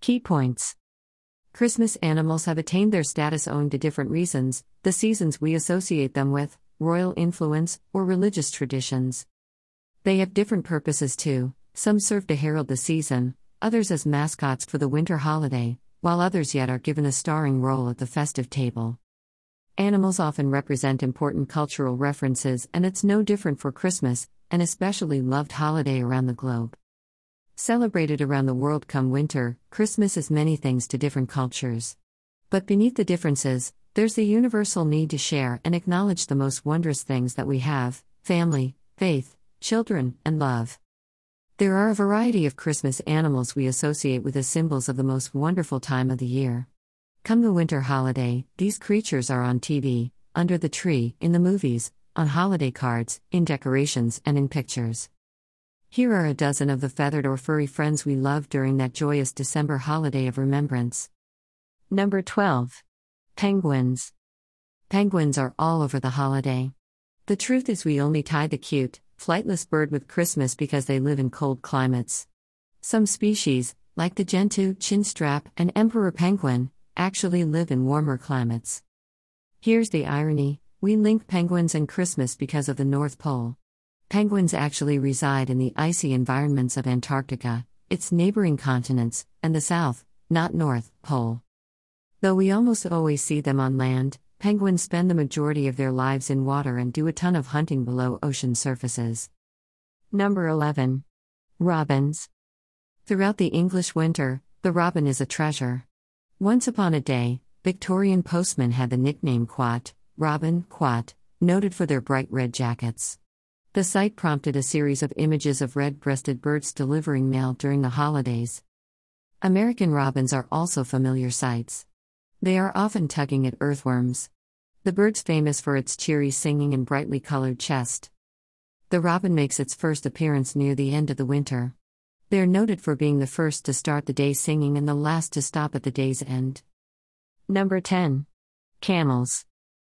Key points. Christmas animals have attained their status owing to different reasons: the seasons we associate them with, royal influence, or religious traditions. They have different purposes too. Some serve to herald the season, others as mascots for the winter holiday, while others yet are given a starring role at the festive table. Animals often represent important cultural references, and it's no different for Christmas, an especially loved holiday around the globe. Celebrated around the world come winter, Christmas is many things to different cultures. But beneath the differences, there's the universal need to share and acknowledge the most wondrous things that we have: family, faith, children, and love. There are a variety of Christmas animals we associate with as symbols of the most wonderful time of the year. Come the winter holiday, these creatures are on TV, under the tree, in the movies, on holiday cards, in decorations, and in pictures. Here are a dozen of the feathered or furry friends we love during that joyous December holiday of remembrance. Number 12. Penguins. Penguins are all over the holiday. The truth is, we only tie the cute, flightless bird with Christmas because they live in cold climates. Some species, like the gentoo, chinstrap, and emperor penguin, actually live in warmer climates. Here's the irony: we link penguins and Christmas because of the North Pole. Penguins actually reside in the icy environments of Antarctica, its neighboring continents, and the South, not North, Pole. Though we almost always see them on land, penguins spend the majority of their lives in water and do a ton of hunting below ocean surfaces. Number 11. Robins. Throughout the English winter, the robin is a treasure. Once upon a day, Victorian postmen had the nickname Quat, Robin, Quat, noted for their bright red jackets. The sight prompted a series of images of red-breasted birds delivering mail during the holidays. American robins are also familiar sights. They are often tugging at earthworms. The bird's famous for its cheery singing and brightly colored chest. The robin makes its first appearance near the end of the winter. They are noted for being the first to start the day singing and the last to stop at the day's end. Number 10. Camels.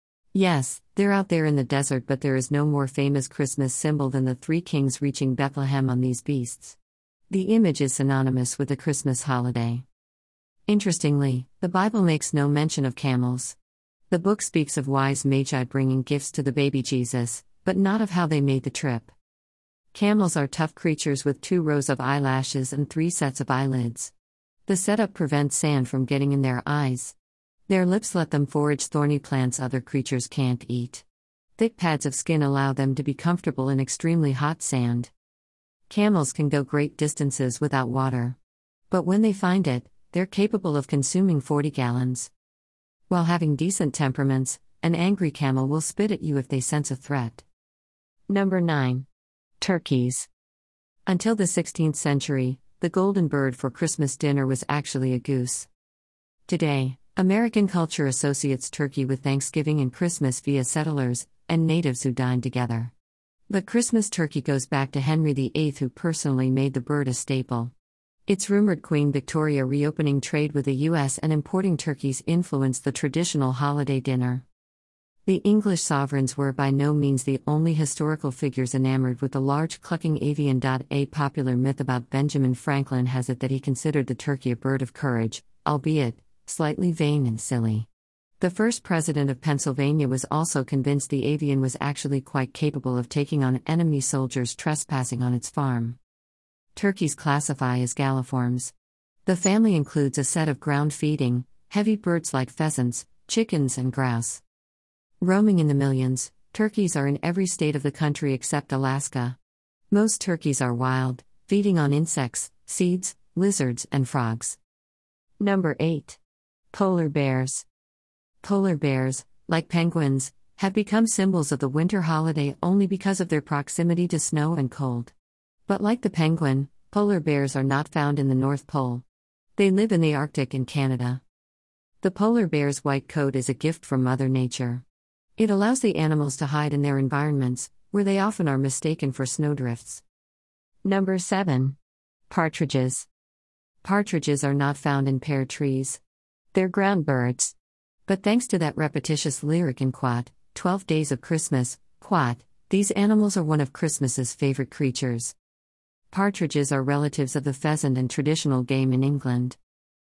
Yes, they're out there in the desert, but there is no more famous Christmas symbol than the three kings reaching Bethlehem on these beasts. The image is synonymous with the Christmas holiday. Interestingly, the Bible makes no mention of camels. The book speaks of wise magi bringing gifts to the baby Jesus, but not of how they made the trip. Camels are tough creatures with 2 rows of eyelashes and 3 sets of eyelids. The setup prevents sand from getting in their eyes. Their lips let them forage thorny plants other creatures can't eat. Thick pads of skin allow them to be comfortable in extremely hot sand. Camels can go great distances without water. But when they find it, they're capable of consuming 40 gallons. While having decent temperaments, an angry camel will spit at you if they sense a threat. Number 9. Turkeys. Until the 16th century, the golden bird for Christmas dinner was actually a goose. Today, American culture associates turkey with Thanksgiving and Christmas via settlers and natives who dine together. But Christmas turkey goes back to Henry VIII, who personally made the bird a staple. It's rumored Queen Victoria reopening trade with the U.S. and importing turkeys influenced the traditional holiday dinner. The English sovereigns were by no means the only historical figures enamored with the large clucking avian. A popular myth about Benjamin Franklin has it that he considered the turkey a bird of courage, albeit slightly vain and silly. The first president of Pennsylvania was also convinced the avian was actually quite capable of taking on enemy soldiers trespassing on its farm. Turkeys classify as galliforms. The family includes a set of ground-feeding, heavy birds like pheasants, chickens, and grouse. Roaming in the millions, turkeys are in every state of the country except Alaska. Most turkeys are wild, feeding on insects, seeds, lizards, and frogs. Number 8. Polar bears. Polar bears, like penguins, have become symbols of the winter holiday only because of their proximity to snow and cold. But like the penguin, polar bears are not found in the North Pole. They live in the Arctic and Canada. The polar bear's white coat is a gift from Mother Nature. It allows the animals to hide in their environments, where they often are mistaken for snowdrifts. Number 7. Partridges. Partridges are not found in pear trees. They're ground birds. But thanks to that repetitious lyric in Quat, 12 Days of Christmas, Quat, these animals are one of Christmas's favorite creatures. Partridges are relatives of the pheasant and traditional game in England.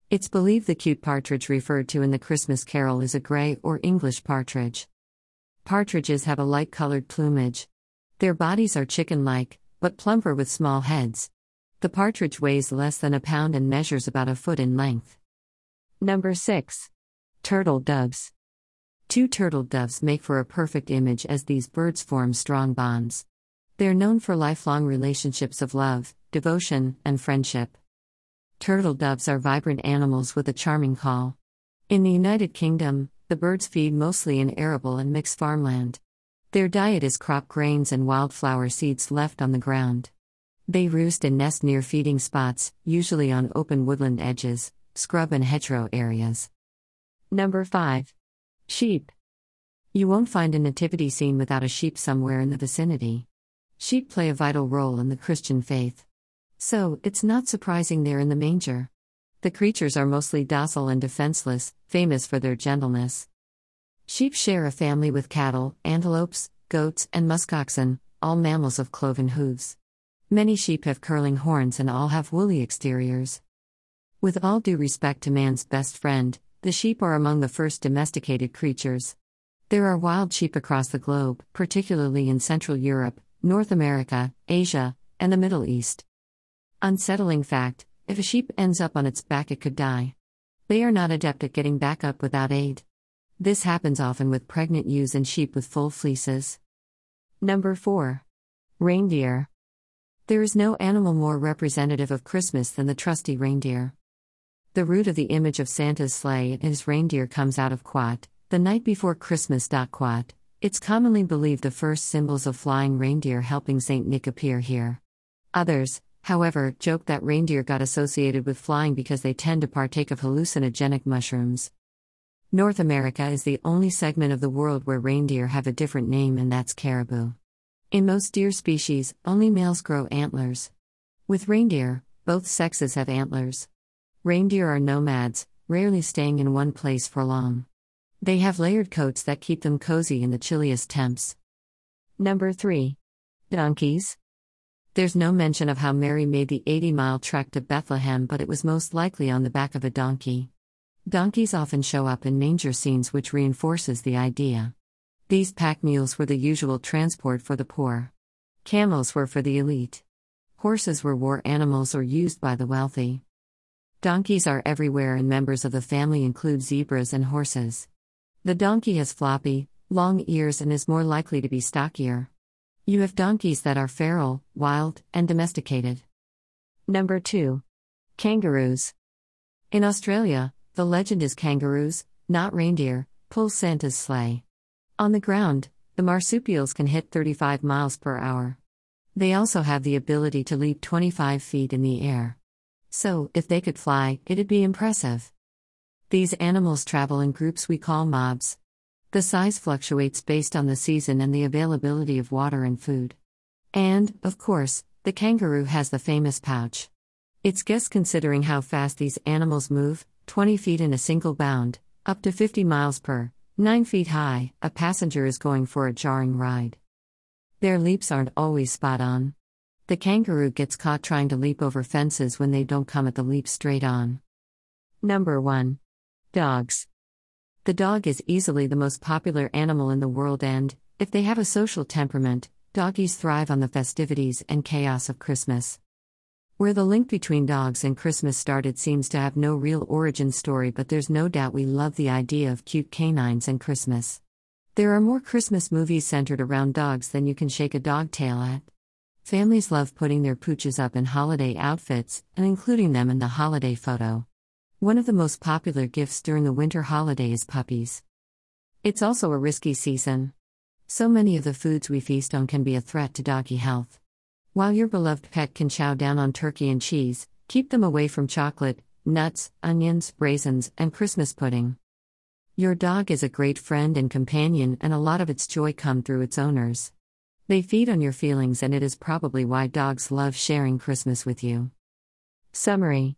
It's believed the cute partridge referred to in the Christmas carol is a gray or English partridge. Partridges have a light-colored plumage. Their bodies are chicken-like, but plumper with small heads. The partridge weighs less than a pound and measures about a foot in length. Number 6. Turtle doves. Two turtle doves make for a perfect image as these birds form strong bonds. They're known for lifelong relationships of love, devotion, and friendship. Turtle doves are vibrant animals with a charming call. In the United Kingdom, the birds feed mostly in arable and mixed farmland. Their diet is crop grains and wildflower seeds left on the ground. They roost and nest near feeding spots, usually on open woodland edges, scrub and hedgerow areas. Number 5. Sheep. You won't find a nativity scene without a sheep somewhere in the vicinity. Sheep play a vital role in the Christian faith. So, it's not surprising they're in the manger. The creatures are mostly docile and defenseless, famous for their gentleness. Sheep share a family with cattle, antelopes, goats, and muskoxen, all mammals of cloven hooves. Many sheep have curling horns and all have woolly exteriors. With all due respect to man's best friend, the sheep are among the first domesticated creatures. There are wild sheep across the globe, particularly in Central Europe, North America, Asia, and the Middle East. Unsettling fact: if a sheep ends up on its back, it could die. They are not adept at getting back up without aid. This happens often with pregnant ewes and sheep with full fleeces. Number 4. Reindeer. There is no animal more representative of Christmas than the trusty reindeer. The root of the image of Santa's sleigh and his reindeer comes out of Quat, the night before Christmas. Quat. It's commonly believed the first symbols of flying reindeer helping Saint Nick appear here. Others, however, joke that reindeer got associated with flying because they tend to partake of hallucinogenic mushrooms. North America is the only segment of the world where reindeer have a different name, and that's caribou. In most deer species, only males grow antlers. With reindeer, both sexes have antlers. Reindeer are nomads, rarely staying in one place for long. They have layered coats that keep them cozy in the chilliest temps. Number 3. Donkeys. There's no mention of how Mary made the 80-mile trek to Bethlehem, but it was most likely on the back of a donkey. Donkeys often show up in manger scenes, which reinforces the idea. These pack mules were the usual transport for the poor. Camels were for the elite. Horses were war animals or used by the wealthy. Donkeys are everywhere, and members of the family include zebras and horses. The donkey has floppy, long ears and is more likely to be stockier. You have donkeys that are feral, wild, and domesticated. Number 2. Kangaroos. In Australia, the legend is kangaroos, not reindeer, pull Santa's sleigh. On the ground, the marsupials can hit 35 miles per hour. They also have the ability to leap 25 feet in the air. So, if they could fly, it'd be impressive. These animals travel in groups we call mobs. The size fluctuates based on the season and the availability of water and food. And, of course, the kangaroo has the famous pouch. It's guessed, considering how fast these animals move, 20 feet in a single bound, up to 50 miles per, 9 feet high, a passenger is going for a jarring ride. Their leaps aren't always spot on. The kangaroo gets caught trying to leap over fences when they don't come at the leap straight on. Number 1. Dogs. The dog is easily the most popular animal in the world, and, if they have a social temperament, doggies thrive on the festivities and chaos of Christmas. Where the link between dogs and Christmas started seems to have no real origin story, but there's no doubt we love the idea of cute canines and Christmas. There are more Christmas movies centered around dogs than you can shake a dog tail at. Families love putting their pooches up in holiday outfits and including them in the holiday photo. One of the most popular gifts during the winter holiday is puppies. It's also a risky season. So many of the foods we feast on can be a threat to doggy health. While your beloved pet can chow down on turkey and cheese, keep them away from chocolate, nuts, onions, raisins, and Christmas pudding. Your dog is a great friend and companion, and a lot of its joy comes through its owners. They feed on your feelings, and it is probably why dogs love sharing Christmas with you. Summary.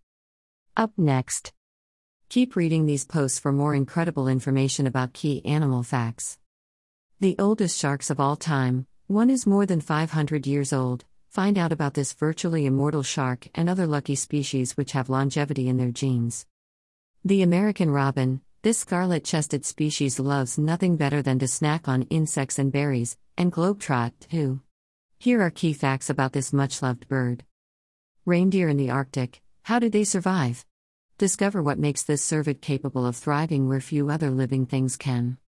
Up next. Keep reading these posts for more incredible information about key animal facts. The oldest sharks of all time, one is more than 500 years old. Find out about this virtually immortal shark and other lucky species which have longevity in their genes. The American robin, this scarlet-chested species loves nothing better than to snack on insects and berries, and globetrot, too. Here are key facts about this much-loved bird. Reindeer in the Arctic, how do they survive? Discover what makes this cervid capable of thriving where few other living things can.